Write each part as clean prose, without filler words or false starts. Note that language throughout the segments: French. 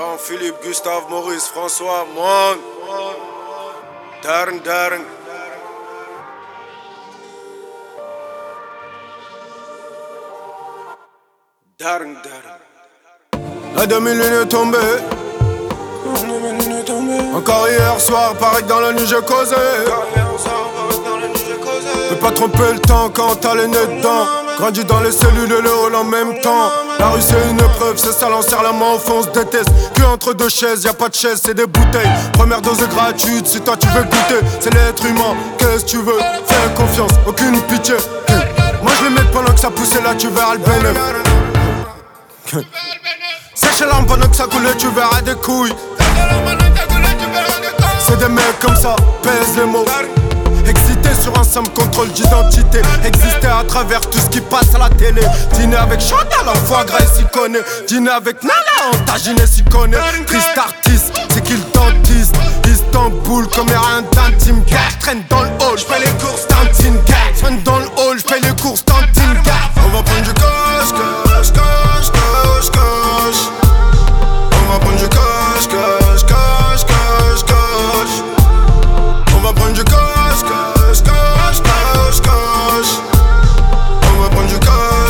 Jean-Philippe, Gustave, Maurice, François, Mon. Darn. La demi-lune est tombée. Encore hier soir, paraît que dans la nuit j'ai causé. Peux pas tromper le temps quand t'as les nez dedans. Grandi dans les cellules et le hall en même temps. La rue c'est une épreuve, c'est ça, l'on serre la main au fond, on se déteste. Que entre deux chaises, y'a pas de chaise, c'est des bouteilles. Première dose est gratuite, si toi tu veux goûter. C'est l'être humain, qu'est-ce que tu veux? Fais confiance, aucune pitié. Moi je les mets pendant que ça pousse et là tu verras le bénéfice. Sèche la lampe pendant que ça coule et tu verras des couilles. C'est des mecs comme ça, pèse les mots. Excité sur un simple contrôle d'identité. Exister à travers tout ce qui passe à la télé. Dîner avec Chantal en foie gras et s'y connaît. Dîner avec Nana en tagine et s'y connaît. Triste artiste, c'est qui le dentiste? Istanbul comme y'a rien d'intime. Traîne dans le hall, j'fais les courses d'intime. Traîne dans le hall, j'fais les courses d'intime. On va prendre du cash. On va prendre du cash. On va prendre du cash. On va prendre du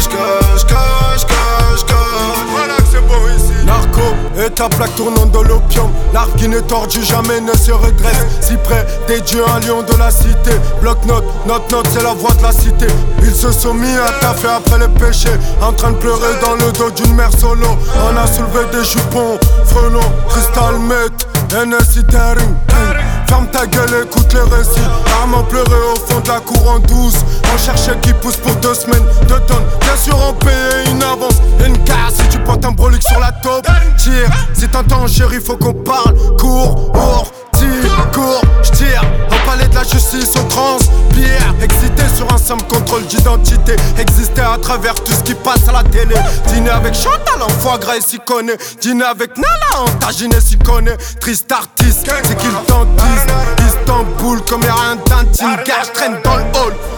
cash. Voilà que c'est bon ici. Narco et ta plaque tournant dans l'opium. L'arbre qui n'est tordu jamais ne se regrette. Si près des dieux, un lion de la cité. Bloc-note, note, c'est la voix de la cité. Ils se sont mis à taffer après le péché. En train de pleurer dans le dos d'une mère solo. On a soulevé des jupons, frelons, cristal met, NSI Daring. Ferme ta gueule, écoute les récits. Armand pleurer au fond de la cour en douce. On cherchait qui pousse pour 2 semaines, 2 tonnes. Bien sûr on payait une avance, une casse. Si tu portes un brolic sur la taupe, tire. Si t'entends chéri, faut qu'on parle. Cours, j'tire. Au palais de la justice, on transpire. Excité sur un simple contrôle d'identité. Exister à travers tout ce qui passe à la télé. Dîner avec Chantal en foie gras et s'y connaît. Dîner avec Nana en tagine et s'y connaît. Triste artiste, c'est qui le dentiste? Istanbul comme y'a rien d'intime. Gars, j'traîne dans le hall.